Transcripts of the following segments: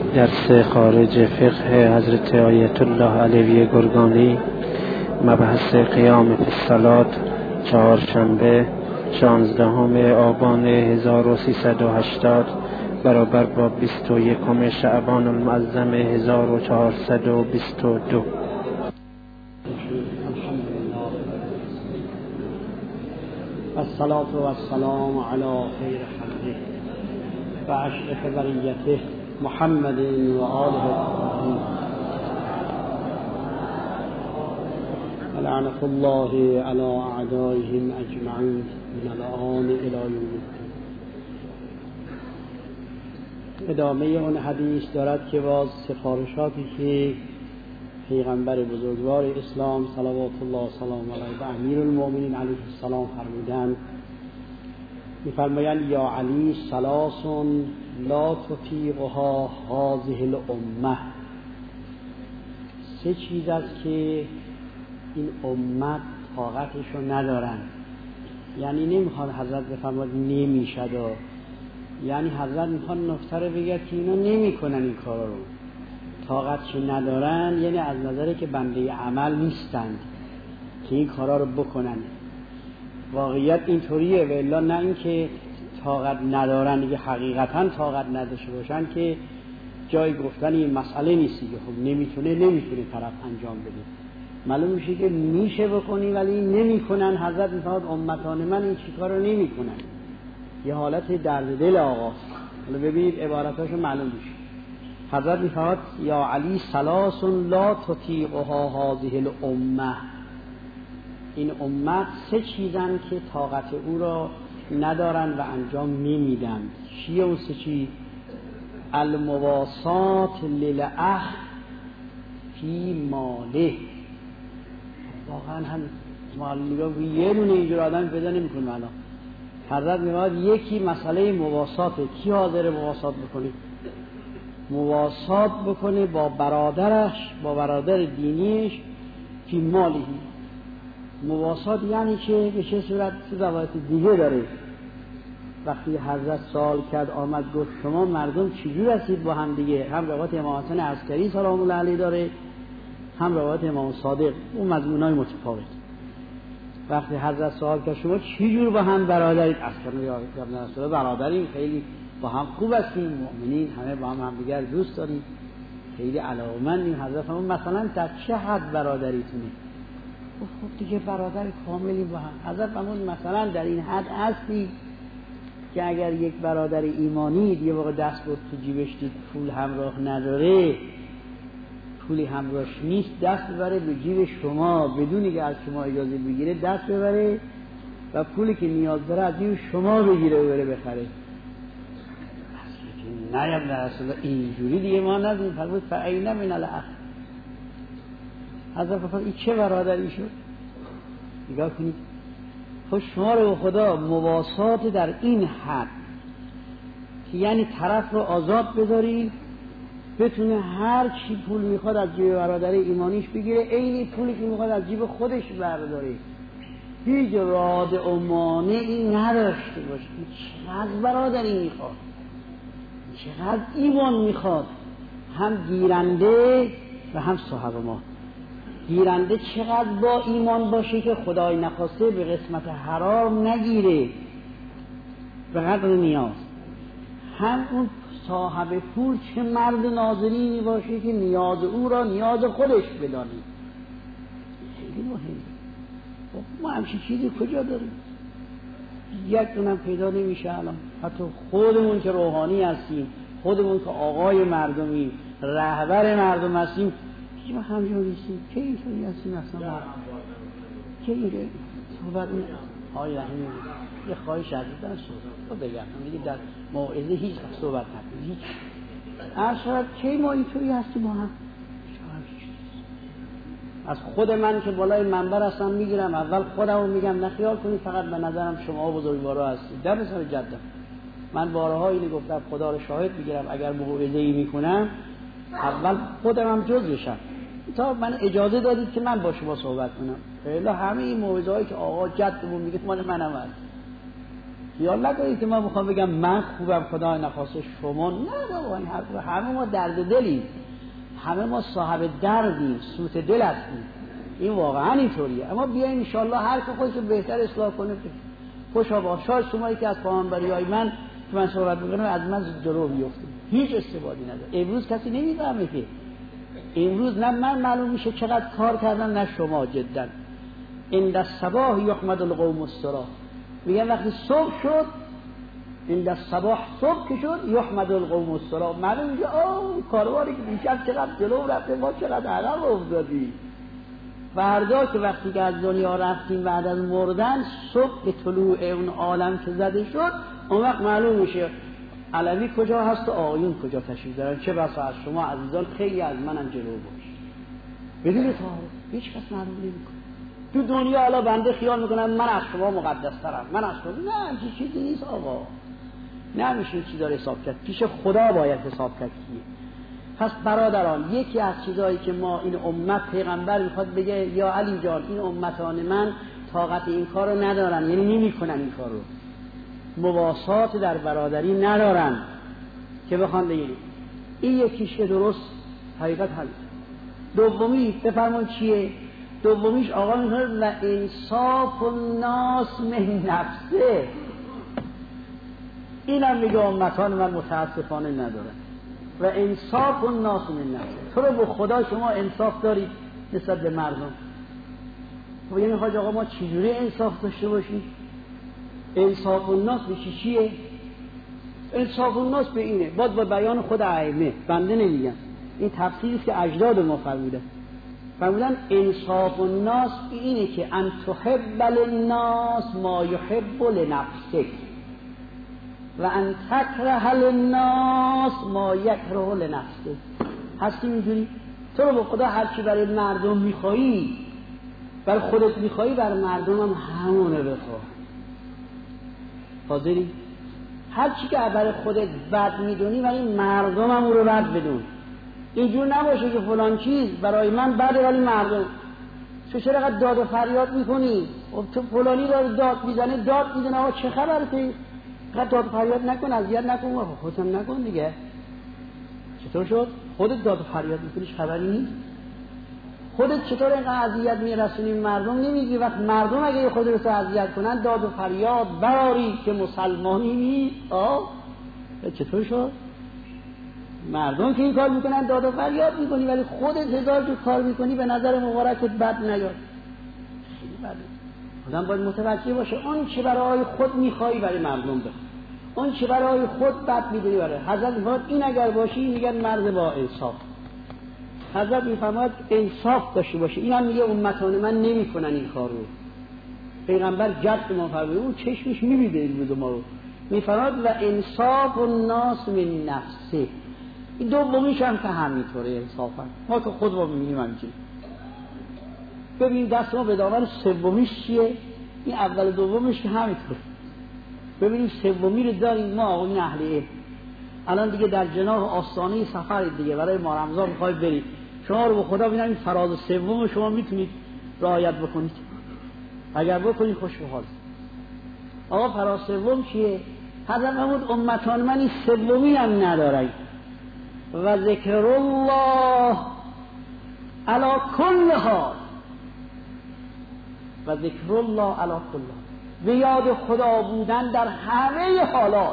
درس خارج فقه حضرت آیت الله علوی گرگانی، مبحث قیام فی الصلاة، چهارشنبه 16 آبان 1380 برابر با 21 شعبان المعظم 1422. الصلاة والسلام على خير خلقه وأشرف بریته محمد و آله الطاهرین لعنة الله على أعدائهم أجمعين من الآن إلى يوم الدين. ادامه اون حدیث دارد که باز سفارشاتی که پیغمبر بزرگوار اسلام صلوات الله سلام علیه و امیر المؤمنین علیه السلام فرمودند، می‌فرمایند یا علی ثلاث لا تطیقها هذه الامه. سه چیز است که این امت طاقتشو ندارن. یعنی نمیخواد حضرت بفرماید نمیشد، یعنی حضرت میخواد نکته رو بگه که اینا نمیکنن این کارا رو، طاقتش ندارن، یعنی از نظری که بنده عمل نیستند که این کارا رو بکنن. واقعیت اینطوریه، و الا نه اینکه طاقت ندارن دیگه حقیقتا طاقت نداشته باشن که جای گفتن این مسئله نیستی که خب نمیتونه طرف انجام بده. معلوم میشه که میشه بکنی ولی نمیکنن. حضرت میفرماد امتان من این چیکار رو نمیکنن. یه حالت درد دل آقاست. حالا ببینید عبارتاشو معلوم میشه. حضرت میفرماد یا علی ثلاث لا تطیقها هذه الامه. این امت سه چیزن که طاقت او را ندارن و انجام نمیدن. چیه اون سه چیز؟ المواسات للاخ فی ماله. واقعا هم مال نگاه یه دونه اینجور آدم پیدا نمی‌کنه. الان حضرت می‌فرماید یکی مسئله مواساته. کی حاضر مواسات بکنه؟ مواسات بکنه با برادرش، با برادر دینیش فی ماله. مواسات یعنی که به چه صورت؟ روایت دیگه داره. وقتی حضرت سوال کرد آمد گفت شما مردم چجور هستید با هم دیگه؟ هم روایت امام حسن عسکری سلام الله علیه داره، هم روایت امام صادق، اون مضمونای متفاوت. وقتی حضرت سوال کرد شما چجور با هم برادرید؟ اصلا یا رسول برادریم، خیلی با هم خوب هستیم، مؤمنین همه با هم همدیگر دوست داریم، خیلی علاقه‌مندیم. حضرت فرمود مثلا در چه حد برادریتونه؟ خب دیگه برادر کاملی با هم. حضرت فرمود مثلا در این حد هستی که اگر یک برادر ایمانی یه موقع دست بود تو جیبش دید پول همراه نداره، پولی همراهش نیست، دست ببره به جیب شما بدونی که از شما اجازه بگیره، دست ببره و پولی که نیاز داره از جیب شما بگیره و بره بخره. نه یا ابن رسول الله اینجوری دیگه ما ندیم. فرمود فأین من الاخ. حضرت فرمود این چه برادری شد؟ نگاه کنید. خب شما رو خدا مواسات در این حد که یعنی طرف رو آزاد بذاری بتونه هر چی پول میخواد از جیب برادر ایمانیش بگیره، عین پولی که میخواد از جیب خودش برداره، هیچ راد و مانعی نداشته باشه. چقدر برادری میخواد، چقدر ایمان میخواد. هم گیرنده و هم صاحب ما. گیرنده چقدر با ایمان باشه که خدای نخواسته به قسمت حرام نگیره به قدر نیاز. هم اون صاحب پول چه مرد ناظرینی باشه که نیاز او را نیاز خودش بدانه. خیلی مهمه. ما همچین چیزی کجا داریم؟ یک دونم پیدا نمیشه الان. حتی خودمون که روحانی هستیم، خودمون که آقای مردمی، رهبر مردم هستیم، ما همجور نیستیم. که اینطوری هستیم اصلا ما که اینه صحبت های رحمی یه خواهی شدید در صحبت رو بگم میگه در موعظه هیچ صحبت نکنید. هیچ ارشاد که ما اینطوری هستیم با هم. از خود من که بالای منبر هستم میگیرم اول خودمو میگم نه خیال کنید فقط به نظرم شما بزرگوارا هستید. در سر جدم من بارها اینو گفتم، خدا رو شاهد میگیرم اگر موعظه‌ای میکنم اول خودم هم جز بشم تا من اجازه دادید که من با شما صحبت کنم. الا همه این موعظه‌هایی که آقا جدمون میگه مال منم هست. خیال نکنید که من میخوام بگم من خوبم خدا نخواسته شما، نه بابا این حرف، همه ما درد دلیم، همه ما صاحب دردیم، سوت دل هستیم، این واقعا اینطوریه. اما بیاین ان شاء الله هر که خودش بهتر اصلاح کنه خوشا با. شاید شما که از پیامبریای من که من صحبت میکنم از من جلو بیفتید، هیچ استفاده نداره. امروز کسی نمیفهمه که امروز نه من معلوم میشه چقدر کار کردم نه شما. جدا عند الصباح یحمد القوم الصباح، میگن وقتی صبح شد، عند الصباح صبح که شد یحمد القوم الصباح، معلوم میشه کاروانی که دیشب چقدر جلو رفته ما چقدر عقب افتادیم. فردا که وقتی که از دنیا رفتیم بعد از مردن، صبح به طلوع اون عالم که زده شد، اون وقت معلوم میشه علوی کجا هست و آقایون کجا تشریف دارن. چه بسا از شما عزیزان خیلی از منم جلو باش بدون تعارف، هیچ کس معلوم نمیکنه. تو دنیا حالا بنده خیال میکنم من از شما مقدس‌ترم، من از شما، نه همچین چیزی نیست آقا، نه میشه چیزا رو حساب کرد، پیش خدا باید حساب کرد. پس برادران یکی از چیزایی که ما این امت پیغمبر میخواد بگه یا علی جان این امتان من طاقت این کار رو ندارن، یعنی نمیکنن این کار رو، مواسات در برادری ندارن که بخوان بگیریم. این یکیش که درست حقیقت هست. دومی بفرمایید چیه؟ دومیش آقا میگه و انصاف الناس من نفسه. اینم میگه امتان من متاسفانه ندارن. و انصاف الناس من نفسه. تو رو به خدا شما انصاف دارید نسبت به مردم؟ خب یعنی حاج آقا ما چجوری انصاف داشته باشیم؟ انصاف الناس به چیه؟ انصاف الناس به اینه، باید با بیان خود ائمه، بنده نمیگم، این تفسیری که اجداد ما فرمودن انصاف الناس اینه که ان تحب للناس ما یحب لنفسک و ان تکره للناس ما یکره لنفسک. هستی اینجوری؟ تو رو به خدا هرچی برای مردم میخوایی برای خودت میخوایی برای مردم هم همونه بخواه. حاضری؟ هرچی که برای خودت بد میدونی ولی مردم هم رو بد بدون. اینجور نباشه که فلان چیز برای من بده ولی مردم. چرا قد داد و فریاد میکنی؟ تو فلانی داره داد میزنه آقا چه خبرته؟ قد داد و فریاد نکن، اذیت نکن، خودم نکن دیگه. چطور شد؟ خودت داد و فریاد میکنیش خبری نیست؟ خودت چطور اینقدر اذیت میرسونی مردم نمیگی؟ وقت مردم اگه خودت رو اذیت کنن داد و فریاد براری که مسلمانی نیست. چطور شد؟ مردم که این کار میکنن داد و فریاد میکنی ولی خودت هزار جو کار میکنی به نظر مبارکت بد نیاد. خیلی بده. آدم باید متوجه باشه اون چه برای خود میخوایی برای مردم بخوای، اون چه برای خود بد میدونی برای حضرت میفرماد این اگر باشی میگن مرد با انصاف. حضرت میفرماد انصاف داشته باشه. این هم میگه امتان من نمیکنن این کار رو. پیغمبر جد ما فرمود اون چشمش میبیده این روز ما رو، میفرماد و انصاف الناس من نفسه. این دومیش هم که همینطوره انصافا، ما که خود ما میبینیم همینجوری. ببین دست ما به دامن سومیش چیه؟ این اول دومیش که همینطوره. ببینیم سومی رو داریم ما آقایون اهل علم. الان دیگه در جناح آستانه سفر دیگه برای ماه رمضان میخواید برید، شما رو به خدا ببینم این فراز سوم شما میتونید رعایت بکنید؟ اگر بکنید خوش به حال. آقا فراز سوم چیه؟ حضرت محمود امتان من این سومی هم ندارن. و ذکر الله علی کل حال، و ذکر الله علی کل حال، به یاد خدا بودن در همه حالات.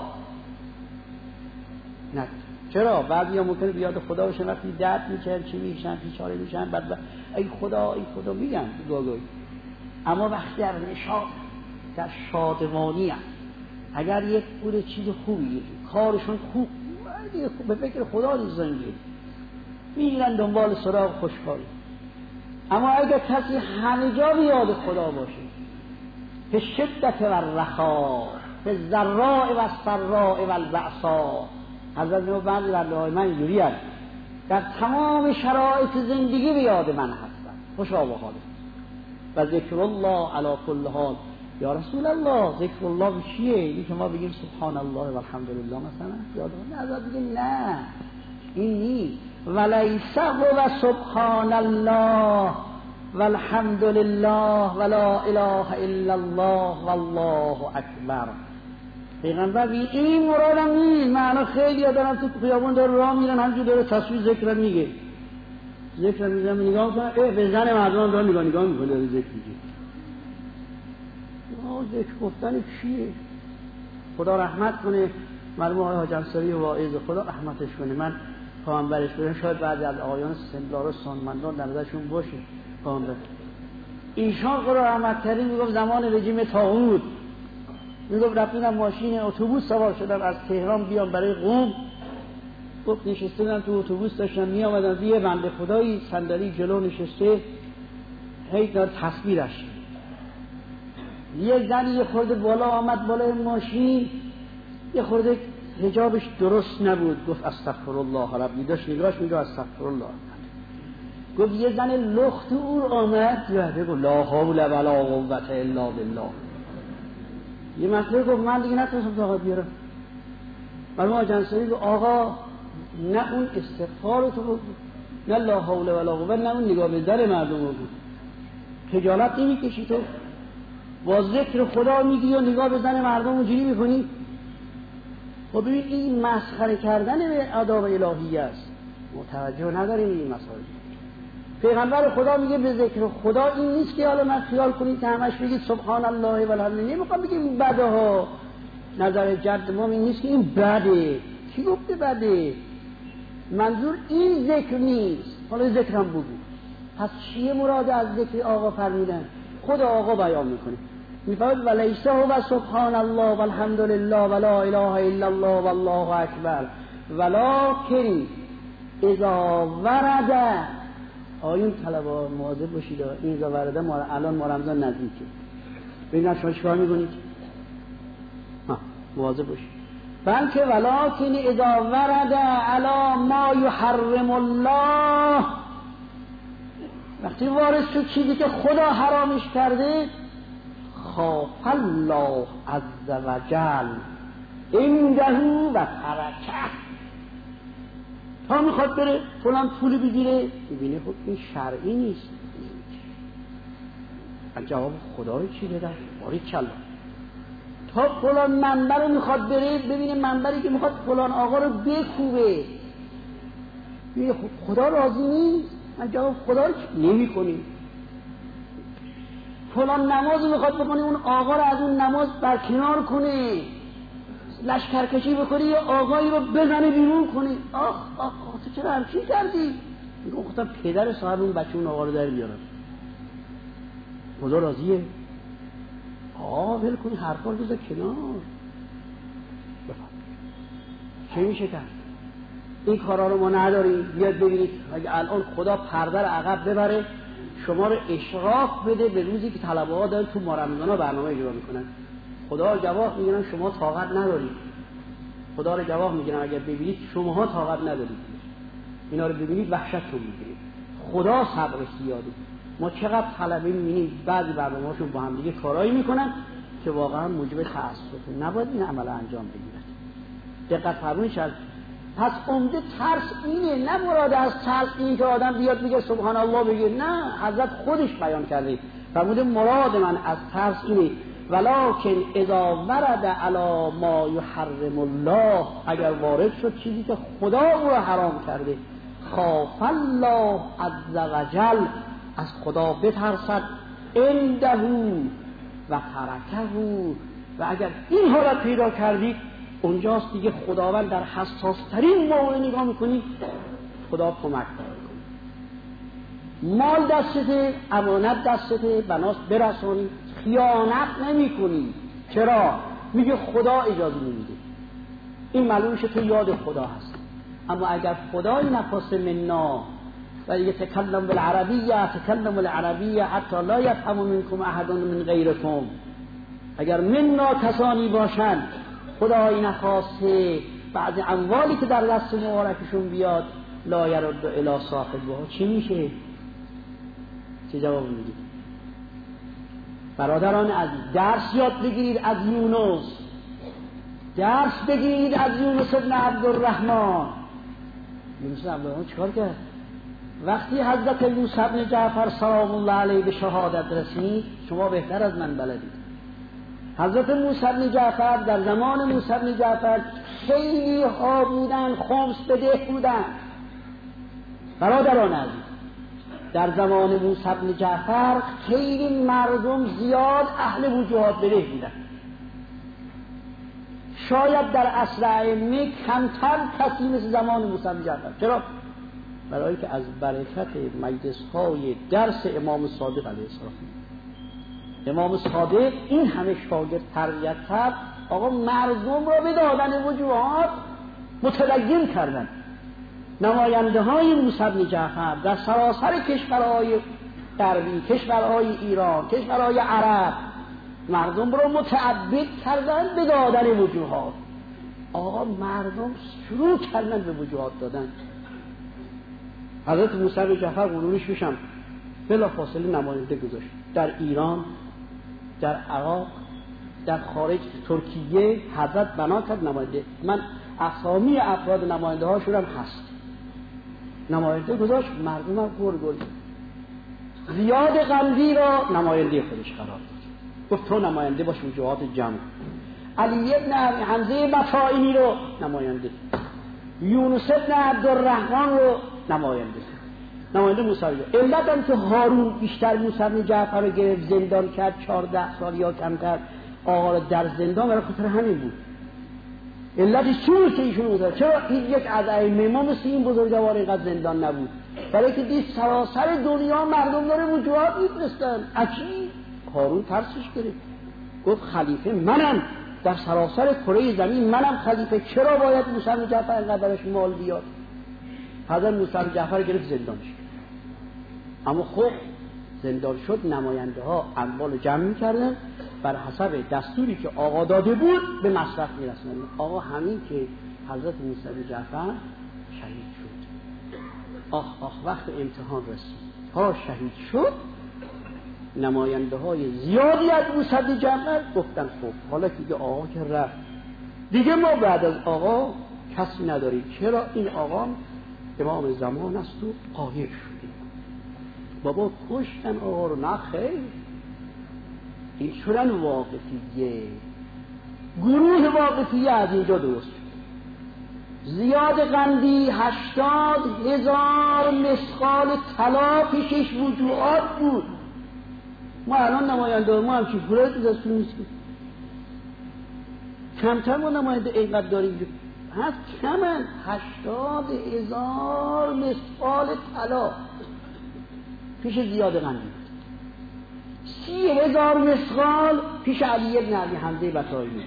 نه چرا؟ بعضی ها ممکنه به یاد خدا باشن وقتی درد میچن چی میشن بیچاره میشن بعد ای خدا میگن گاگوی. اما وقتی در نشاط در شادمانی هست، اگر یک پول چیز خوبی کارشون خوب به فکر خدا نیستنگی میگیرن دنبال سراغ خوشحالی. اما اگر کسی همه جا به یاد خدا باشه، به شدت و رخا، به ذراء و سراء و البأساء، حضرت بعضی بنده‌های من اینجوری هست در تمام شرایط زندگی به یاد من هستن، خوشا به حاله. و ذکر الله علی کل حال. یا رسول الله ذکر الله چیه؟ این که ما بگیم سبحان الله و الحمدلله مثلا یادمون حضرت بگیم نه این نیست. ولیس و سبحان الله والحمدلله ولا اله الا الله والله اکبر. پیغمبر این مرادم نیست. معنا خیلی دارن تو خیابون داره راه میرن همینجوری داره تصویر ذکر میگه، ذکر میگه، نگاه میکنه به زن مردم داره نگاه میکنه داره ذکر میگه. ذکر گفتن چیه؟ خدا رحمت کنه مرحوم آقای حاج انصاری واعظ، خدا رحمتش کنه. من پیامبرش بودم، شاید بعضی از آقایان سن‌دار و سالمندان در نظرشون باشه پیامبر. ایشان خدا رحمت کنه میگفت زمان رژیم طاغوت، میگفت رفتم ماشین اتوبوس سوار شدم از تهران بیام برای قم، گفت نشسته بودم تو اتوبوس داشتم می آمدم، یه بنده خدایی صندلی جلو نشسته هی داره تصویرش، یه زنی یه خورده بالا آمد بالای ماشین، یه خورده حجابش درست نبود، گفت استغفرالله ربی، داشت نگاهش میگه استغفرالله. گفت یه زن لخت اور آمد گفت لا حول ولا قوة الا بالله. یه مسئله گفت من دیگه نتونستم طاقت بیارم. مرحوم حاج انصاری گفت آقا نه اون استغفار تو بود، نه لا حول ولا قوة، نه اون نگاه به در مردم بود. خجالت نمیکشی تو؟ با ذکر خدا میگی و نگاه به زن مردم اونجوری میکنی؟ خب ببین این مسخره کردن به آداب الهی است، متوجه نداریم این مسائل. پیغمبر خدا میگه به ذکر خدا این نیست که حالا من خیال کنید که همش بگید سبحان الله والحمد لله، نمیخوام بگیم بده ها. نظر جد ما این نیست که این بده، کی گفته بده؟ منظور این ذکر نیست. حالا ذکر هم بگو، پس چیه مراد از ذکر آقا فرمیدن؟ خود آقا بیان میکنه، میفرماید ولیسه و سبحان الله والحمد لله ولا اله الا الله والله اکبر ولکن اذا ورد. آیون طلبا مواظب باشید، این اذا ورده الان ما رمضان نزدیکه، ببینم شما چیکار میکنید، مواظب باشید. بلکه ولکن اذا ورد علی ما یحرم الله، وقتی وارد شد چیزی که خدا حرامش کرده، خاف الله عز وجل عنده و ترکه. تا میخواد بره فلان پول بگیره، ببینه خب این شرعی نیست. جواب خدا رو چی بدن؟ باری کلا. تا فلان منبر رو میخواد بره، ببینه منبری که میخواد فلان آقا رو بکوبه، خدا راضی نیست. من جواب خدا رو نمی کنی. فلان نماز میخواد بکنی، اون آقا رو از اون نماز برکنار کنه، لشکرکشی بکنی یا آقایی رو بزنه بیرون کنی. آخ تو چرا همچین کردی؟ میگم خودم پدر صاحب اون بچه اون آقا رو در بیارم، خدا راضیه؟ ول کنی حرفا رو بذار کنار. چه میشه کرد؟ این کارا رو ما نداریم. بیاد ببینید اگه الان خدا پرده رو عقب ببره، شما رو اشراف بده به روزی که طلبه ها دارن تو مارمزانا برنامه اجرا میکنن، خدا رو جواب میگیرن شما طاقت ندارید. خدا رو جواب میگیرن اگر ببینید شماها طاقت ندارید، اینا رو ببینید وحشتتون میگیره. خدا صبر زیاده. ما چقدر طلبه میبینیم بعضی برنامه‌هاشون با هم دیگه کارایی میکنن که واقعا موجب تأسفه، نباید این عمل انجام بگیرد. دقت فرمایید. پس عمده ترس اینه، نه مراد از ترس این که آدم بیاد بگه سبحان الله بگه، نه، حضرت خودش بیان کرده فرموده مراد من از ترس اینه ولکن اذا ورد علی ما یحرم الله، اگر وارد شد چیزی که خدا او را حرام کرده، خاف الله عز وجل، از خدا بترسد، عنده و ترکه، و اگر این حالت پیدا کردید اونجاست دیگه خداوند در حساس ترین موقع نگاه میکنی، خدا کمک کنه. مال دستته، امانت دستته، بناست برسانی، خیانت نمی کنی. چرا؟ میگه خدا اجازه نمیده. این معلومه تو یاد خدا هست. اما اگر خدای نفس منا و یتکلم بالعربیه تکلم العربیه حتی لا یفهم منکم احد من غیرکم، اگر منا کسانی باشند خدای نخواسته بعض اموالی که در دست مبارکشون بیاد لا یرد الی صاحبها، چی میشه؟ چه جواب میدید؟ برادران عزیز، درس یاد بگیرید از یونس، درس بگیرید از یونس ابن عبدالرحمن. یونس ابن عبدالرحمن چیکار کرد؟ وقتی حضرت موسی بن جعفر سلام الله علیه به شهادت رسید، شما بهتر از من بلدید، حضرت موسی بن جعفر در زمان موسی بن جعفر خیلی ها بودن، خمس بده بودن. برادران عزیز، در زمان موسی بن جعفر خیلی مردم زیاد اهل وجوهات بده بودن. شاید در عصر ائمه کمتر کسی مثل زمان موسی بن جعفر. چرا؟ برای که از برکت مجلس‌های درس امام صادق علیه السلام، امام صادق این همه شاگرد تربیت کرد، آقا مردم را به دادن وجوهات متلگم کردن. نماینده های موسی بن جعفر در سراسر کشورهای غربی، کشورهای ایران، کشورهای عرب، مردم را متعبد کردن به دادن وجوهات. آقا مردم شروع کردن به وجوهات دادن. حضرت موسی بن جعفر قرونش میشم بلا فاصله نماینده گذاشت در ایران، در عراق، در خارج ترکیه. حضرت بنا کرد نماینده. من اسامی افراد نماینده هاشون هم هست. نماینده گذاشت، مردم هم گرگ. زیاد قندی را نماینده خودش قرار داد، گفت تو نماینده باش وجوهات جمع. علی بن حمزه بطائینی رو نماینده، یونس بن عبدالرحمن رو نماینده موسی. علت هم که هارون بیشتر موسی بن جعفر رو گرفت، زندان کرد 14 سال یا کمتر، آقا رو در زندان برای خاطر همین بود. علتش چی بود که ایشون گذاشت؟ چرا یک از ائمه ما مثل این بزرگوار اینقدر زندان نبود؟ برای که دید سراسر دنیا مردم داره وجوهات میفرستن. عجیب. هارون ترسش گرفت، گفت خلیفه منم در سراسر کره زمین، منم خلیفه، چرا باید موسی بن جعفر اینقدر براش مال بیاد؟ حضرت موسی بن جعفر گرفت زندانش. اما خب زندان شد، نماینده ها اموال جمع می‌کردن، بر حسب دستوری که آقا داده بود به مصرف می‌رسوندن. آقا همین که حضرت موسی بن جعفر شهید شد، وقت امتحان رسید تا شهید شد، نماینده های زیادی از موسی بن جعفر گفتن خب حالا که آقا که رفت دیگه ما بعد از آقا کسی نداریم، چرا این آقا امام زمان است و قایر شدیم. بابا کشتن آقا رو، نه خیر، این شدن واقفیه. گروه واقفیه از اینجا درست شد. زیاد قندی 80,000 مسقال طلا پیشش وجوهات بود. ما الان نماینده ما هم چی پوله تو دستون نیستیم، کمتر ما نماینده اینقدر داریم هست، کمن 80,000 مسقال طلا پیش زیاد قندی بود. 30,000 مسقال پیش علی بن ابی حمزه بطائینی،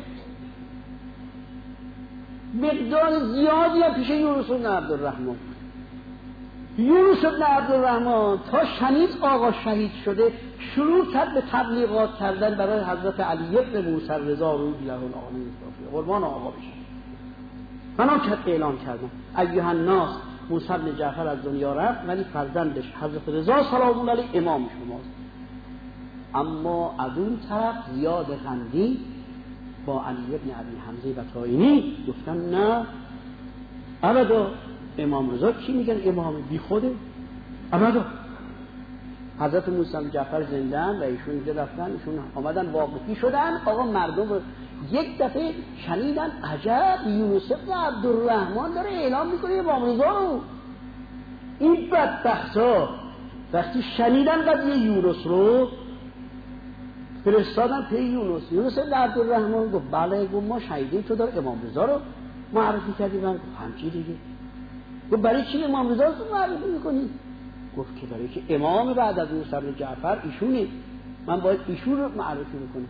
مقدار زیادی هم پیش یونس بن عبدالرحمن. یونس بن عبدالرحمن تا شنید آقا شهید شده شروع کرد به تبلیغات کردن برای حضرت علی بن موسی رضا روح الله العالمین قربان آقا بشه. بنا کرد اعلان کردن ایها الناس، موسی بن جعفر از دنیا رفت ولی فرزندش حضرت رضا سلام الله علیه امام شماست. اما از اون طرف زیاد قندی با علی بن ابی حمزه بطائینی گفتن نه ابدا، امام رضا چی میگن؟ امام بی خوده ابدا. حضرت موسی بن جعفر زندن و ایشون اینجا رفتن، ایشون آمدن واقفی شدن. آقا مردم یک دفعه شنیدن عجب یونس بن عبدالرحمن داره اعلام میکنه امام رضا رو. این بدبختا وقتی شنیدن قضیه یونس رو فرستادن پی یونس بن عبدالرحمن. گفت بله، گفت ما شهیدیم تو داره امام رضا رو معرفی کردی. من گفت همچی دیگه. گفت برای چی امام رضا رو معرفی میکنی؟ گفت که برای که امام بعد از موسی بن جعفر ایشونه، من باید ایشون رو معرفی میکنم.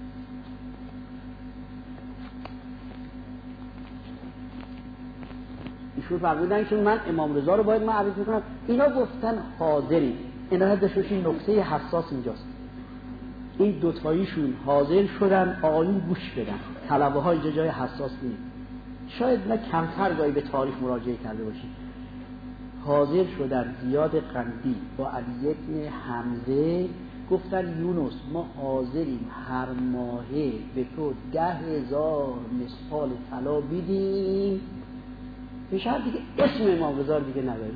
ایشون فرمودن که من امام رضا رو باید معرفی کنم. اینا گفتن حاضری. اینا حدشوش این نکته حساس اینجاست. این دوتاییشون حاضر شدن آقایون گوش بدن. طلبه ها اینجا جای حساس نیست. شاید نه کمتر گاهی به تاریخ مراجعه کرده باشید. حاضر شدن زیاد قندی با علی بن حمزه گفتن یونس ما حاضریم هر ماهه به تو 10,000 مسقال طلا بدیم، به شرط دیگه اسم امام رضا دیگه نداریم،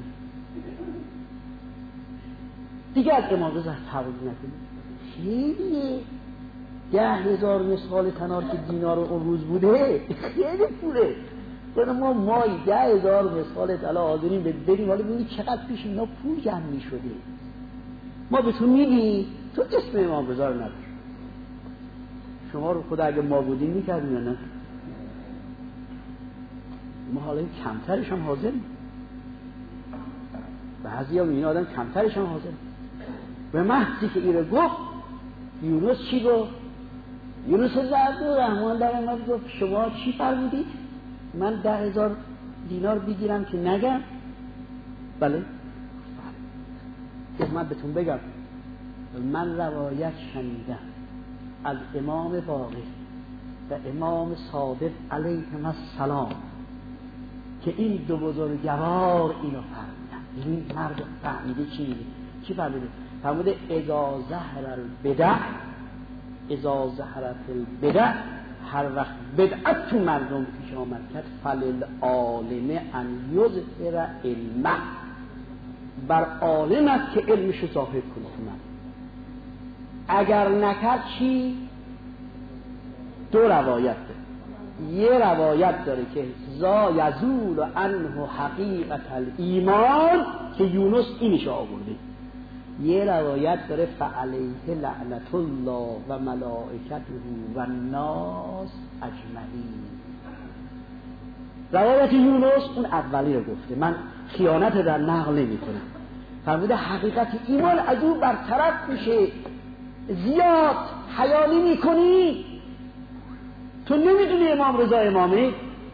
دیگه از امام رضا تبعیض نکنیم. خیلیه 10,000 مثقال طنار که دینار اون روز بوده خیلی پوله. ما مایی 10,000 مثقال طلا حاضرین بریم، حالا ببینید چقدر پیش اینا پول جمع می شده. ما به تو میگی تو اسم امام رضا رو نداری. شما رو خدا اگه ما بودیم میکردیم یا نه؟ ما حالا کمترش هم حاضریم. بعضی هم این آدم کمترش هم حاضریم. به محضی که ایره گفت، یونس چی گفت؟ یونس زرد رحمان در اماد گفت شما چی فرمودید؟ من 10,000 دینار بگیرم که نگم؟ بله. من بهتون بگم، من روایت شنیدم از امام باقر و امام صادق علیهم السلام که این دو بزرگوار اینو فرمودن. این مرد فهمیده چی فرموده؟ فرموده اذا ظهر ظهرت البدع، هر وقت بدعت تو مردم پیش آمد کرد فللعالم ان یظهر علمه، بر عالم است که علمشو ظاهر کنه تو مردم. اگر نکرد چی؟ دو روایت داره. یه روایت داره که زا یزول عنه حقیقت الایمان که یونس اینش آورده. یه روایت داره فعلیه لعنت الله و ملائکته و الناس اجمعین. روایت یونس اون اولی رو گفته، من خیانت در نقل نمی کنم. فرموده حقیقت ایمان از او برطرف میشه. زیاد حیالی میکنی، تو نمیدونی امام رضا امامه،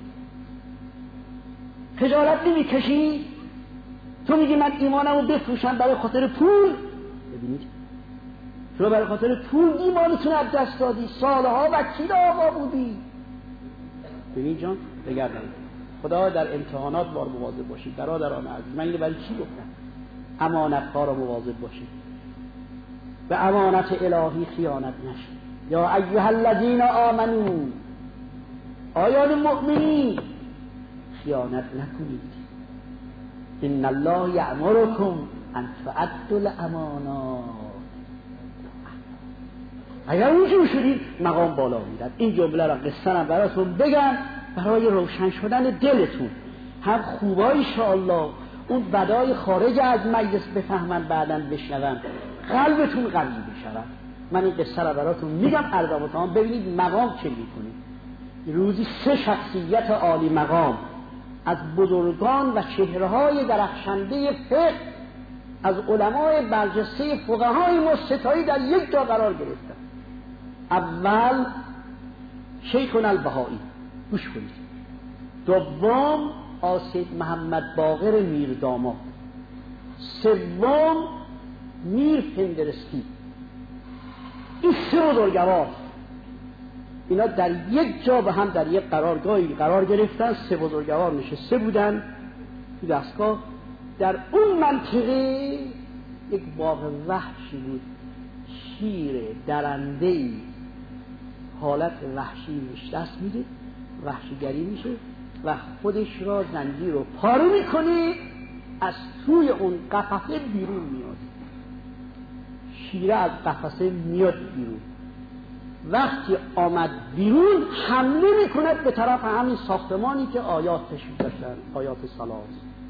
خجالت نمیکشی، تو میگی من ایمانمو بفروشم برای خاطر پول. ببینید تو برای خاطر پول ایمانتون از دست دادی، سالها وکیل آقا بودی. ببین جان بگردم خدا در امتحانات بار مواظب باشید برادران عزیز. من اینو برای چی گفتم؟ امانت‌ها رو مواظب باشید، به امانت الهی خیانت نشید. یا ایها الذین آمنو، آیان مؤمنین خیانت نکنید. ان الله یأمرکم ان تؤدوا الامانات. اگر اونجور شدید مقام بالا میرد. این جمله را قصه را براتون بگم برای روشن شدن دلتون، هم خوبای انشاءالله اون بدای خارج از مجلس بفهمن، بعداً بشنون قلبتون قوی بشود. من این قصه را براتون میگم ارزامتان ببینید مقام چه میکنید. روزی 3 شخصیت عالی مقام از بزرگان و چهره‌های درخشنده فقه از علمای برجسته فقهای مستطاعی در یک جا قرار گرفتند. اول شیخنا البهایی، گوش کنید. دوم آسید محمد باقر میرداماد. سوم میر پندرستی. این 3 بزرگوار اینا در یک جا به هم در یک قرارگاهی قرار گرفتن. 3 بزرگوار نشسته بودن تو دستگاه. در اون منطقه یک باغ وحشی بود. شیر درنده‌ای حالت وحشی روش دست میده، وحشیگری میشه و خودش را زنجیر رو پاره میکنه، از توی اون قفسه بیرون میاد. شیره از قفسه میاد بیرون. وقتی آمد بیرون حمله میکند به طرف همین ساختمانی که آیات تشریح داشتن، آیات صلات،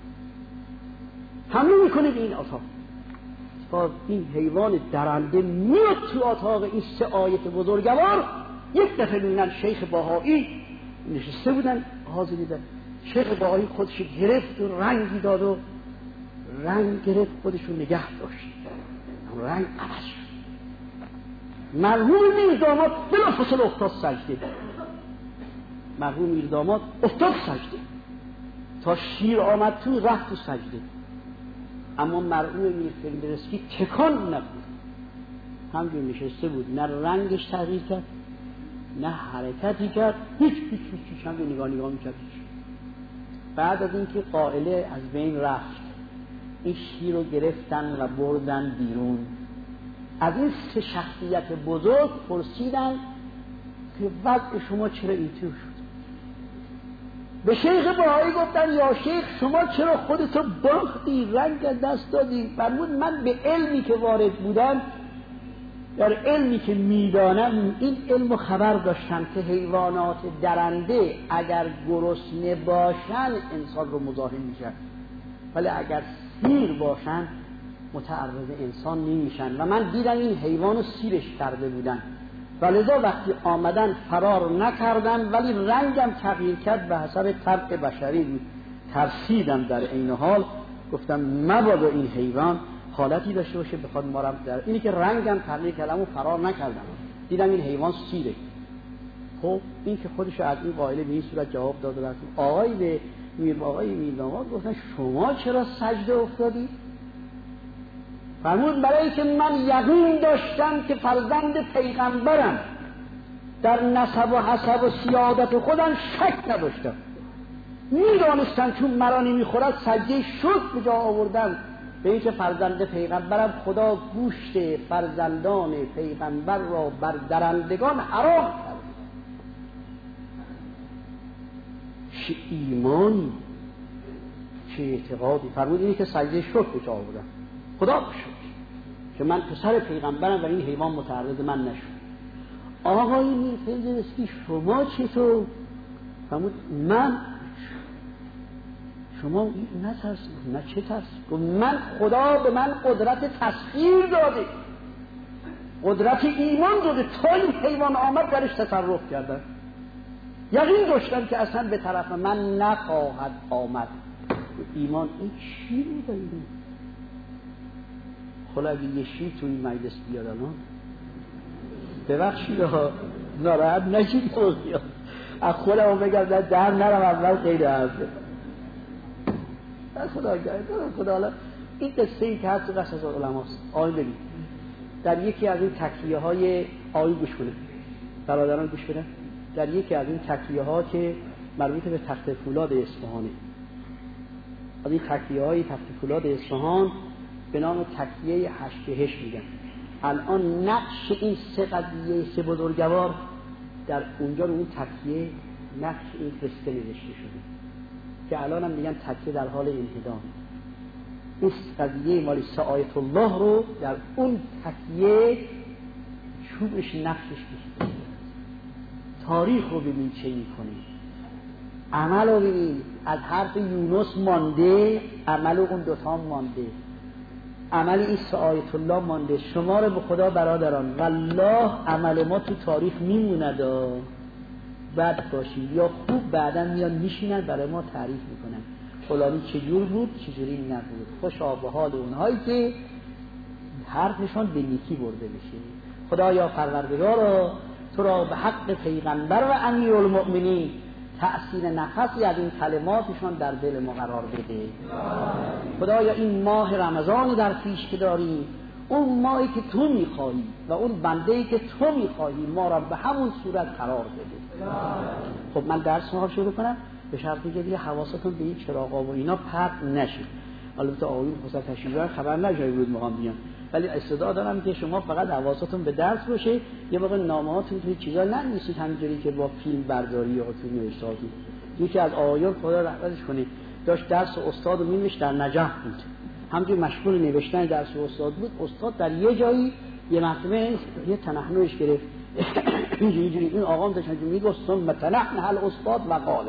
حمله میکنه به این اتاق. با این حیوان درنده میاد تو اتاق این 3 آیت بزرگوار. یک دفعه میبینن شیخ بهایی نشسته بودن حاضر دیدن. شیخ بهایی خودش گرفت و رنگی داد و رنگ گرفت خودش رو نگه داشت. رنگ عوض شد. مرحوم میرداماد بلافاصله افتاد سجده. مرحوم میرداماد افتاد سجده تا شیر آمد تو رفت تو سجده. اما مرحوم میرپندرسکی تکان نبود، همجور نشسته بود. نه رنگش تغییر کرد نه حرکتی کرد، هیچ همجور نگاه میکرد. بعد از اینکه قائله از بین رفت این شیر رو گرفتن و بردن بیرون. از این 3 شخصیت بزرگ پرسیدن که وضع شما چرا اینطور شد؟ به شیخ بهایی گفتن یا شیخ شما چرا خودتو باختی، رنگ دست دادی؟ فرمود من به علمی که وارد بودم در علمی که میدانم این علم خبر داشتم که حیوانات درنده اگر گرسنه باشن انسان رو مزاحم میشن، ولی اگر سیر باشن متعرض انسان نمیشن. و من دیدم این حیوان رو سیرش کرده بودن، ولذا وقتی آمدن فرار نکردن، ولی رنگم تغییر کرد به حسب طبع بشری بود. ترسیدم در این حال، گفتم مبادا این حیوان حالتی داشته باشه بخواد ما را در اینی که رنگم تغییر کردم و فرار نکردم، دیدم این حیوان سیره. خب این که خودش از این قائله به این صورت جواب داد و آقای میرداماد گفتن شما چرا سجده افتادی؟ فرمود برای که من یقین داشتم که فرزند پیغمبرم، در نسب و حسب و سیادت خودم شک نداشتم، میدانستم چون مرا نمیخورد سجده شکر به جا آوردم به اینکه فرزند پیغمبرم خدا گوشت فرزندان پیغمبر را بر درندگان حرام کرد. چه ایمانی، چه اعتقادی. فرمود اینی که سجده شکر به جا آوردم، خدا بشکر که من پسر پیغمبرم و این حیوان متعرض من نشد. آقای میرفلزنسکی شما چطور؟ فرمود من شما نترس. نه چه ترس؟ من خدا به من قدرت تسخیر داده، قدرت ایمان داده، تا این حیوان آمد درش تصرف کردن. یقین داشتم که اصلا به طرف من نخواهد آمد. ایمان این چی بوده؟ خلا اگه یه شی توی مجلس بیاد الان ببخشید ها، ناراحت نشید، از خودم بگم در نرم اول خیلی عرضه خدا گرد خدا. حالا این قصه ای که هست تو قصص علماست. آیه ببین در یکی از این تکیه های آیه گوش کنه برادران، گوش بدن. در یکی از این تکیه ها که مربوط به تخت فولاد اصفهانه، از این تکیه های تخت فولاد اصفهان به نام تکیه 8 بهشت میگن. الان نقش این سه بزرگوار در اونجا رو اون تکیه نقش این قصه نوشته شده که الان هم میگن تکیه در حال انهدام. این قضیه مالی سعایت الله رو در اون تکیه چوبش نقشش کشیده. تاریخ رو ببین چه میکنه، عمل رو ببین، از حرف یونس مانده، عمل اون دوتا مانده، عمل این سعایت الله مانده. شما رو به خدا برادران والله عمل ما تو تاریخ میموند، بد باشید یا خوب بعدا میان میشینن برای ما تعریف میکنن فلانی چجور بود چجوری نبود. خوشا به حال اونهایی که حرفشون به نیکی برده بشه. خدایا پروردگارا تو را به حق پیغمبر و امیرالمؤمنین تأثیر نفسی از این کلماتشون در دل ما قرار بده. خدایا این ماه رمضان در پیش که داریم، اون ماهی که تو میخواهی و اون بنده‌ای که تو میخواهی ما را به همون صورت قرار بده. خب من درس ما شروع کنم به شرطی که دیگه حواستون به این چراغا و اینا پرت نشه. البته آقایون خصوصا تشریف‌دار خبر نجای بود میخوام بیان، ولی استعداد دارم که شما فقط حواستون به درس باشه، یه موقع نامه‌هاتون توی چیزا ننویسید همینجوری که با فیلم برداری یا توی نوشتاری. یکی از آقایون خدا رحمتش کنه داشت درس استاد رو می‌نوشت در نجف بود، همینجوری مشغول نوشتن درس استاد بود. استاد در یه جایی یه مرتبه یه تنحنوش گرفت اینجوری این آقا هم داشت میگفت ثم تنحنح الاستاد و قال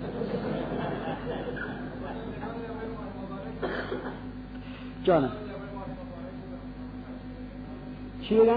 جانم چی بگم؟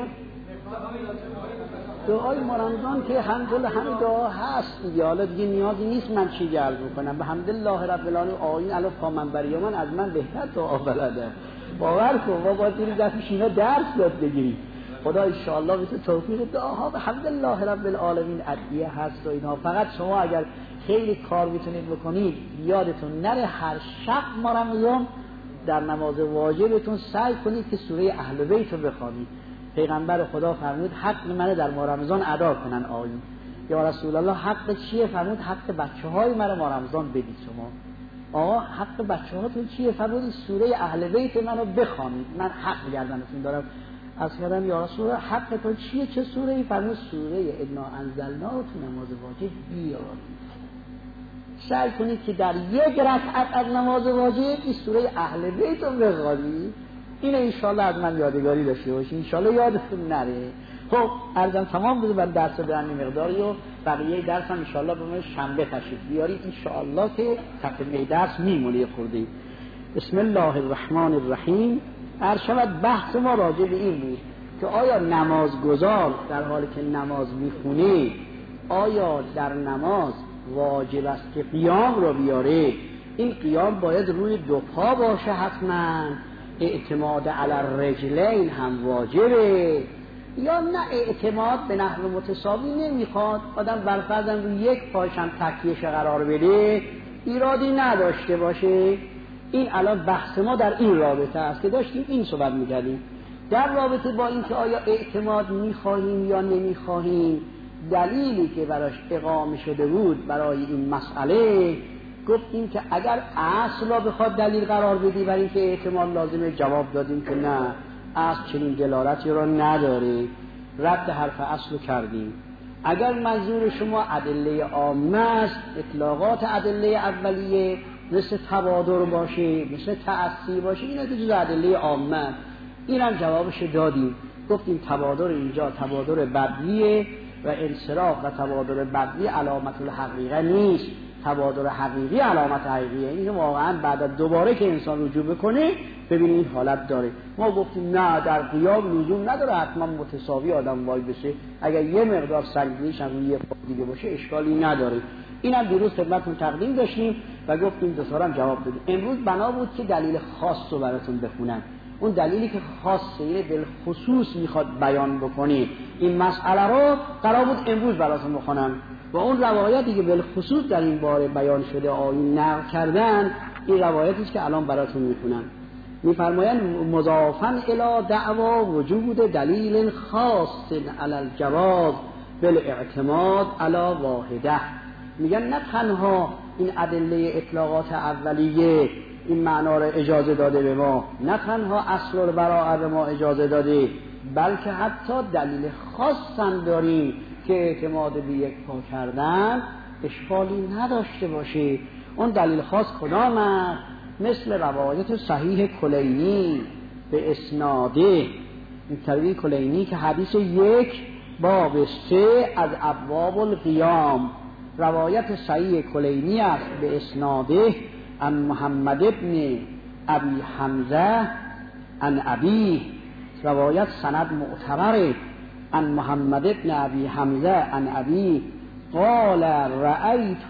دعای رمضان که همه دعا هست دیگه، حالا دیگه نیازی نیست من چی عرض بکنم. به حمدالله رب العالمین آیین الف تا منبری من از من بهتر دعا بلده. باور کن ما باید دیگه دستش اینا درس یاد بگیریم. خدا ان شاء الله بهت توفیق دعاها به حمدالله رب العالمین ادعیه هست و اینا. فقط شما اگر خیلی کار میتونید بکنید یادتون نره هر شب رمضان در نماز واجبتون سعی کنید که سوره اهل بیت رو بخونید. پیغمبر خدا فرمود حق منه در ماه رمضان ادا کنن. آیون یا رسول الله حق چیه؟ فرمود حق بچه‌های منو ماه رمضان بدید. شما آقا حق بچه‌هاتون چیه؟ فرمود سوره اهل بیت منو بخونید، من حق گردنتون دارم. از کردم یا رسول الله حقتون چیه؟ چه سوره‌ای؟ فرمود سوره انا انزلناه تو نماز واجب بیارید. سعی کنید که در یک رکعت از نماز واجب این سوره اهل بیت رو بخونید. این انشالله از من یادگاری داشته باشین، انشالله یادتون نره. خب عرضم تمام بوده. من درس برنی مقداری و بقیه درس هم انشالله به من شنبه تشریف بیارید انشالله که تقدیمه درس میمونه خورده. بسم الله الرحمن الرحیم. شود بحث ما راجع به این بود که آیا نمازگزار در حالی که نماز میخونه آیا در نماز واجب است که قیام رو بیاره؟ این قیام باید روی دو پا باشه حتما، اعتماد علی الرجلین هم واجبه، یا نه اعتماد به نحو متصاوی نمیخواد، آدم برفرضاً روی یک پاش هم تکیهش قرار بده ایرادی نداشته باشه. این الان بحث ما در این رابطه است که داشتیم این صحبت میکردیم در رابطه با این که آیا اعتماد میخواهیم یا نمیخواهیم. دلیلی که براش اقامه شده بود برای این مسئله گفتیم که اگر اصل را بخواد دلیل قرار بدی برای اینکه اعتماد لازمه، جواب دادیم که نه، اصل چنین دلالتی را نداره، رد حرف اصل رو کردیم. اگر منظور شما ادله عامه است، اطلاقات ادله اولیه مثل تبادر باشه، مثل تأثیر باشه، اینا که جز ادله عامه، اینم جوابش دادیم. گفتیم تبادر اینجا تبادر بدیه و انصراف و تبادر بدی علامت الحقیقه نیست، تبادر حقیقی علامت حقیقیه. این واقعا بعد از دوباره که انسان رجوع بکنه ببینید این حالت داره. ما گفتیم نه، در قیام لزوم نداره حتما متساوی آدم وای بشه، اگر یه مقدار سنگینیش هم روی یه پا دیگه باشه اشکالی نداره. اینم دیروز خدمتتون تقدیم داشتیم و گفتیم دو تا هم جواب دادیم. امروز بنا بود که دلیل خاص رو براتون بخونم، اون دلیلی که خاصه بالخصوص میخواد بیان بکنه. این مسئله رو قرار بود امروز براتون بخونم و اون روایتی که بالخصوص در این باره بیان شده آیین نقل کردن، این روایتی است که الان براتون میخونم. میفرمایند مضافاً الی دعوا وجود دلیل خاص علی الجواز بالاعتماد علی واحده. میگن نه تنها این ادله اطلاقات اولیه این معنا را اجازه داده به ما، نه تنها اصل البراءه به ما اجازه داده، بلکه حتی دلیل خاص هم داریم که اعتماد به یک پا کردن اشکالی نداشته باشه. اون دلیل خاص کدام است؟ مثل روایت صحیح کلینی به اسناده، این طریق کلینی که حدیث 1 باب 3 از ابواب القیام، روایت صحیح کلینی است به اسناده عن محمد ابن ابی حمزه عن ابی، روایت سند معتبره عن محمد ابن ابی حمزه عن ابی قال رأیت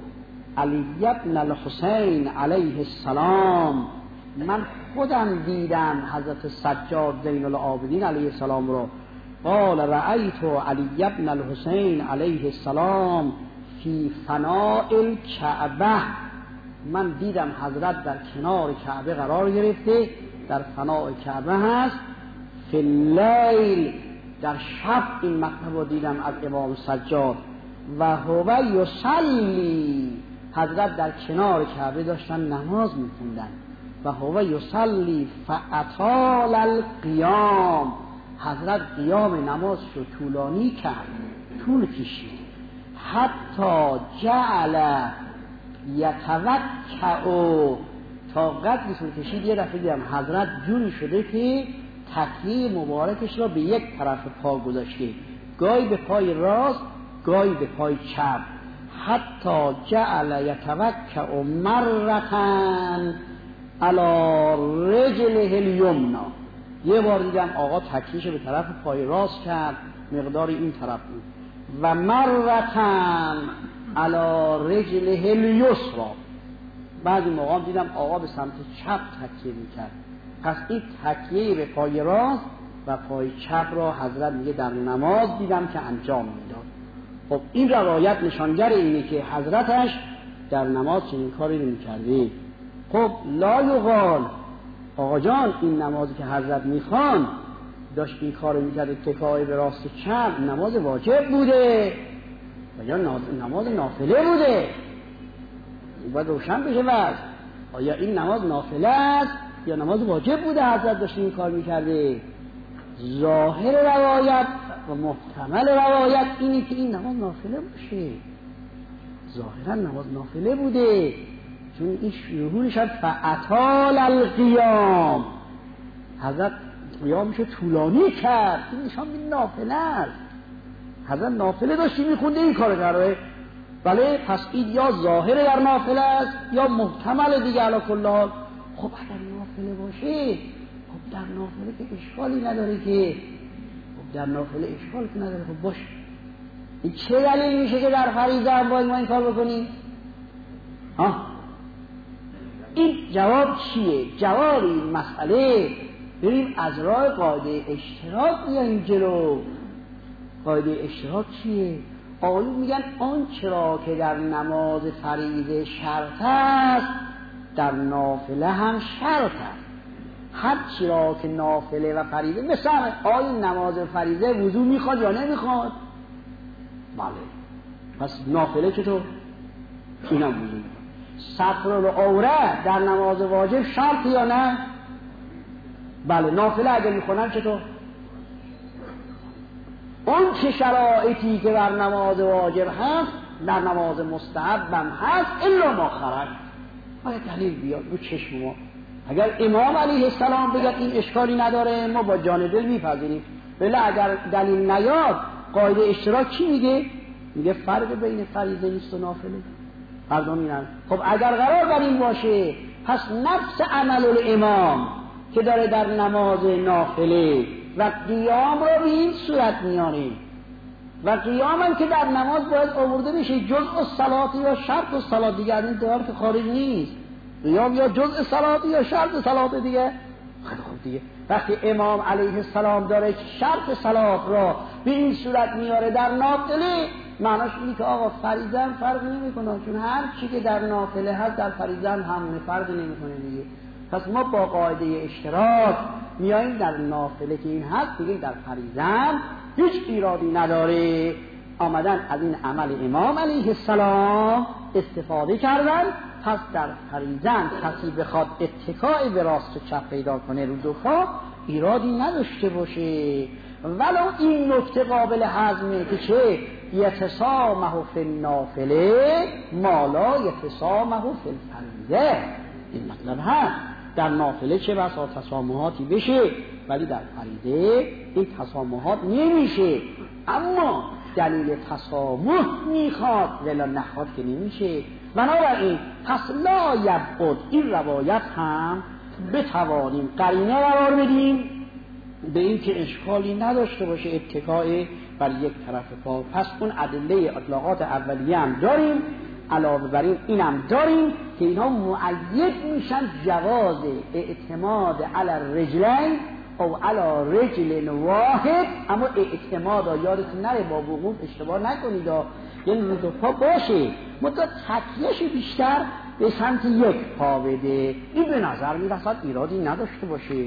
علی ابن الحسین علیه السلام، من خودم دیدم حضرت سجاد زین العابدین علیه السلام رو. قال رأیت علی ابن الحسین علیه السلام فی فناء الکعبه، من دیدم حضرت در کنار کعبه قرار گرفته، در فناء کعبه هست. فی اللیل، در شب این مطلب رو دیدم از امام سجاد. و هو یصلی، حضرت در کنار کعبه داشتن نماز میخوندن. و هو یصلی فاطال القیام، حضرت قیام نماز رو طولانی کرد، طول کشید. حتی جعل یتوکع، تا قدری طول کشید یه دفعه دیدم حضرت جوری شده که تکیه مبارکش را به یک طرف پا گذاشته، گاهی به پای راست گاهی به پای چپ. حتی جعل یتوکع مرتن علی رجله الیمنا، یه بار دیدم آقا تکیهش به طرف پای راست کرد، مقدار این طرف بود. و مرتن علی رجله الیسرا، بعضی موقع دیدم آقا به سمت چپ تکیه میکرد. پس این تکیه به پای راست و پای چپ را حضرت میگه در نماز دیدم که انجام میداد. خب این روایت نشانگر اینه که حضرتش در نماز چنین کاری رو میکرده. خب لا یقال آقا جان این نمازی که حضرت میخوان داشت این کار رو میکرده تکای به راست چپ، نماز واجب بوده و یا نماز نافله بوده؟ باید روشن بشه بعد آیا این نماز نافله است یا نماز واجب بوده حضرت داشت این کار میکرده. ظاهر روایت و محتمل روایت اینه که این نماز نافله باشه، ظاهرا نماز نافله بوده، چون این شروعش شد فاطال القیام، حضرت قیامشو طولانی کرد، این نشان به نافله است. حضرت نافله داشتی میخونده این کار کرده. بله، پس این یا ظاهر در نافله است یا محتمل دیگه. علی کل حال خب اگر نافله باشه، خب در نافله که اشکالی نداره که، خب در نافله اشکال که نداره، خب باشه. این چه دلیل میشه که در فریضه هم باید ما این کار بکنیم؟ این جواب چیه؟ جواب این مسئله بریم از راه قاعده اشتراک بیاییم جلو. قاعده اشتراک چیه؟ آقایون میگن آن چرا که در نماز فریضه شرط است در نافله هم شرط است. هر چرا که نافله و فریضه مثلا آیا نماز فریضه وضو میخواد یا نمیخواد؟ بله. پس نافله چطور؟ اینم وضو میخواد. ستر العوره در نماز واجب شرط یا نه؟ بله. نافله اگه میخونن چطور؟ اون چه شرایطی که بر نماز واجب هست در نماز مستحب هم هست الا ما خرج. باید دلیل بیاد رو چشم ما. اگر امام علیه السلام بگه این اشکالی نداره ما با جان دل میپذیریم، ولی اگر دلیل نیاد قاعده اشتراک چی میگه؟ میگه فرق بین فریضه نیست و نافله. فرض می‌کنم خب اگر قرار بر این باشه پس نفس عمل الامام که داره در نماز نافله و قیام رو به این صورت میانه و قیام هم که در نماز باید آورده بشه جزء الصلاة یا شرط الصلاة دیگه، این دوار که خارج نیست. قیام یا جزء صلاة یا شرط صلاة دیگه. خب دیگه وقتی امام علیه السلام داره شرط صلاة را به این صورت میاره در نافله، معناش اینه که آقا فریضه هم فرق نمیکنه، چون هر چی که در نافله هست در فریضه هم همونه، فرق نمیکنه دیگه. پس ما با قاعده اشتراک میاییم در نافله که این هست دیگه در فریضه هم هیچ ایرادی نداره. آمدن از این عمل امام علیه السلام استفاده کردن، پس در فریضه کسی بخواد اتکاء به راست و چپ پیدا کنه رو دو پا ایرادی نداشته باشه. ولو این نکته قابل هضمه که چه یتسامح فی النافله ما لا یتسامح فی الفریضه. این مطلب هست در نافله چه بسا تسامحاتی بشه ولی در فریضه این تسامحات نمیشه. اما دلیل تسامح میخواد ولی نخواد که نمیشه. بنابراین پس لا یبعد این روایت هم بتوانیم قرینه قرار بدیم به این که اشکالی نداشته باشه اتکای بر یک طرف پا. پس اون ادله اطلاقات اولیه هم داریم، علاوه بر این هم داریم که اینها مؤید میشن جواز اعتماد علی الرجلین او علی رجل واحد. اما اعتماد یادتون نره با وقوف اشتباه نکنید، یعنی رو دو پا باشه مدت تکیهش بیشتر به سمت یک پا بده. این به نظر میرسد ایرادی نداشته باشه،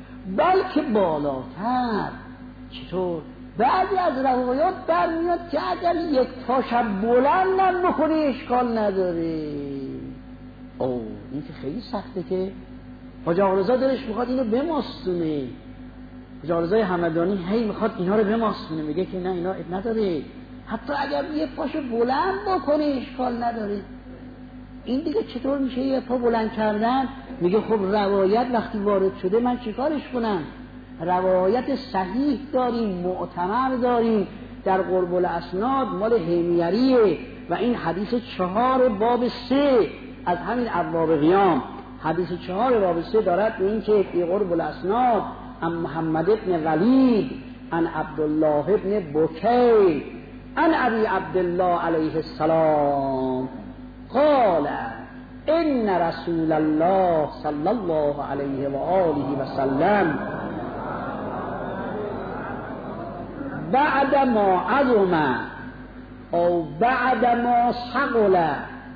بلکه بالاتر. چطور؟ بعضی از روایات برمیاد که اگر یک پاشم بلند نکنه اشکال نداره. این که خیلی سخته که حاج آقا رضا دلش میخواد اینو بماستونه. حاج آقا رضای همدانی هی میخواد اینا رو بماستونه، میگه که نه اینا نداره، حتی اگر یک پاشو بلند بکنه اشکال نداره. این دیگه چطور میشه یک پا بلند کردن؟ میگه خب روایت وقتی وارد شده من چیکارش کنم؟ روایت صحیح داریم، معتبر داریم در قرب الاسناد مال هیمیریه و این حدیث 4 باب 3 از همین ابواب قیام. حدیث 4 باب 3 دارد به این که فی قرب الاسناد عن محمد ابن ولید عن عبدالله ابن بکیر عن ابی عبدالله علیه السلام قال ان رسول الله صلی الله علیه و آله و سلم بعد ما عظم او بعد ما ثقل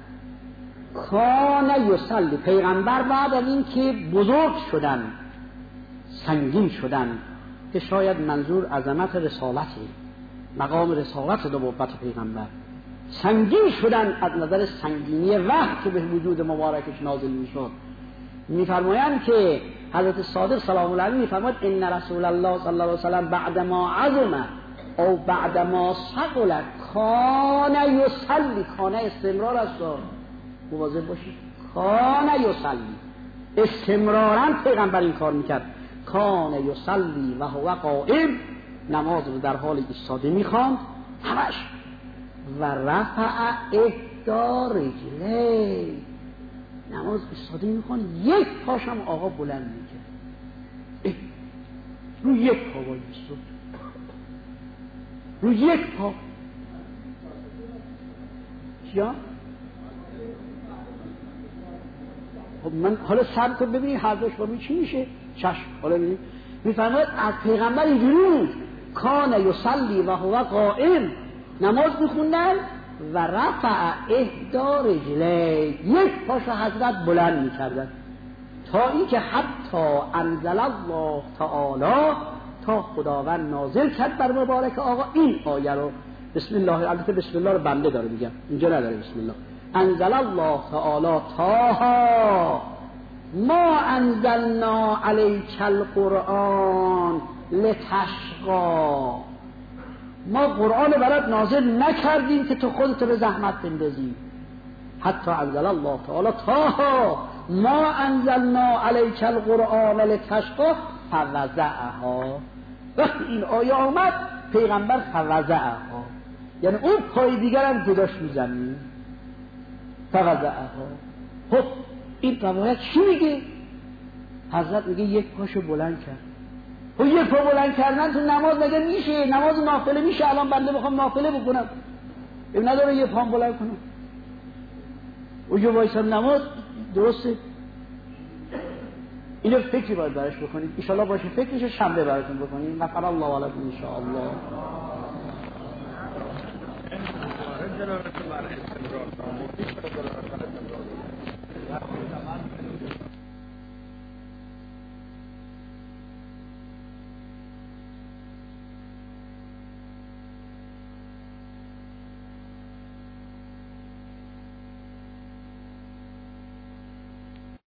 کان یصلی. پیغمبر بعد از این که بزرگ شدن، سنگین شدن، که شاید منظور عظمت رسالته، مقام رسالت نبوت پیغمبر، سنگین شدن از نظر سنگینی وحی که به وجود مبارکش نازل میشد. میفرمایند که حضرت صادق سلام الله علیه میفرماید ان رسول الله صلی الله علیه وسلم بعد ما عظم او بعد ما ثقل کان یصلی. کان استمرار است، مواظب باشید. کان یصلی، استمرارا پیغمبر این کار میکرد. کان یصلی و هو قائم، نماز رو در حال ایستاده میخواند همش. و رفع احدی رجلی، نماز ایستاده میخواند یک پاشم آقا بلند میکرد، رو یک پا وایساد، رو یک پا. یا خب من حالا صبر کن ببینید حرفش با چی میشه. چشم. حالا ببینید میفرماید از پیغمبر اینجوری بود کان یصلی و هو قائم، نماز میخوندن و رفع احدی رجلی، یک پاش حضرت بلند میکردن تا اینکه حتی انزل الله تعالی، تا خداوند نازل کرد بر مبارک آقا این آیه رو. بسم الله، البته بسم الله رو بنده داره میگم، اینجا نداره بسم الله. انزل الله تعالی طه ما انزلنا علیک القرآن لتشقی، ما قرآن برات نازل نکردیم که تو خودت به زحمت بندازی. حتی انزل الله تعالی طه ما انزلنا علیک القرآن لتشقی فوضعها. وقتی این آیه آمد پیغمبر فوضعها، یعنی اون پای دیگر هم گذاشت رو زمین، فوضعها. خب این روایت چی میگه؟ حضرت میگه یک پاشو بلند کرد. خب یک پا بلند کردن تو نماز مگه میشه؟ نماز نافله میشه؟ الان بنده بخوام نافله بکنم این نداره یه پام بلند کنم، اونجا وایسم نماز درسته؟ اینو فکری باید برش بکنید، انشاءالله باشه فکرشو شنبه براتون بکنید. غفر الله علیکم انشاءالله.